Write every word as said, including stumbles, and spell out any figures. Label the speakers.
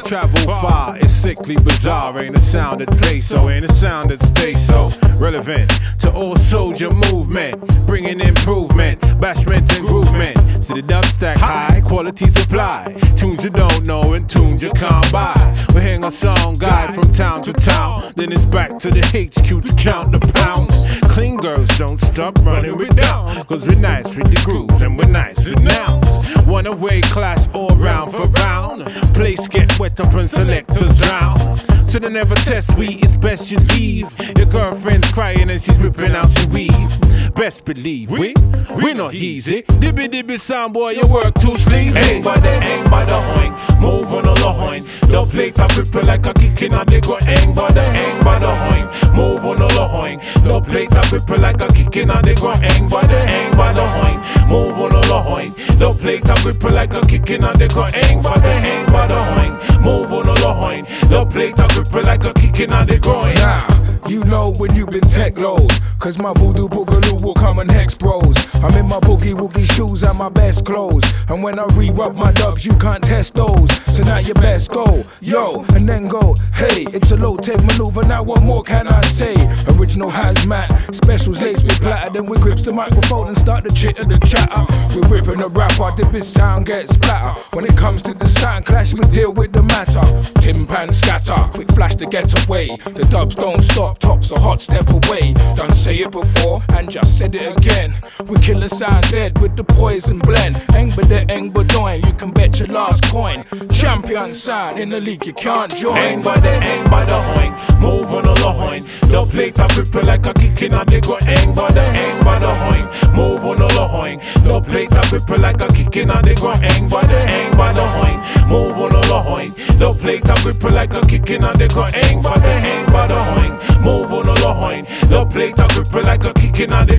Speaker 1: travel far, it's sickly bizarre. Ain't a sound that plays so, ain't a sound that stays so relevant to all soldier movement, bringing improvement, bashment and groovement. See the dub stack high, quality supply. Tunes you don't know and tunes you can't buy. We hang a song guide from town to town, then it's back to the H Q to count the pounds. Clean girls don't stop running we down, cause we're nice with the grooves and we're nice with nouns. One away class all round for round. Place get wet up and selectors drown. So they never test we, it's best you leave. Your girlfriend's crying and she's ripping out your weave. Best believe we, we not easy. Dibby dibby sound boy, you work too sleazy. Ain't by the, ain't by the hoing, move on the loin. The plate I ripple like a kicking and they go ain't by the, ain't by the hoing, move on the loin. The plate I ripple like a kicking and they go ain't by the, ain't by the hoing, move on the loin. The plate I ripple like a kicking and they go ain't by the, ain't by the hoing, move on the loin. The plate I ripple like a kicking and they groin.
Speaker 2: Nah, you know when you been tech load, cause my voodoo boogaloo will come and hex bros. I'm in my boogie woogie shoes and my best clothes, and when I re-rub my dubs you can't test those. So now you best go, yo, and then go, hey, it's a low-tech maneuver, now what more can I say? Original hazmat, specials laced with platter, then we grips the microphone and start the chitter, the chatter. We're ripping the rapper, the bitch sound gets splatter. When it comes to the sound clash, we deal with the matter. Tim pan scatter, quick flash to get away. The dubs don't stop, tops a hot step away. Done say it before and just said it again. We kill the sound dead with the poison blend. Eng but the eng but doing, you can bet your last coin. Champion sound in the league you can't join.
Speaker 1: Eng by the eng by the hoing, move on the loin. The plate I ripple like a kicking and they go eng by the eng by the hoing, move on the loin. The plate I ripple like a kicking and they go eng by the eng by the hoing, move on the loin. The plate I ripple like a kicking and they go eng by the eng by the hoing, move on the loin. The plate I ripple like a kicking and they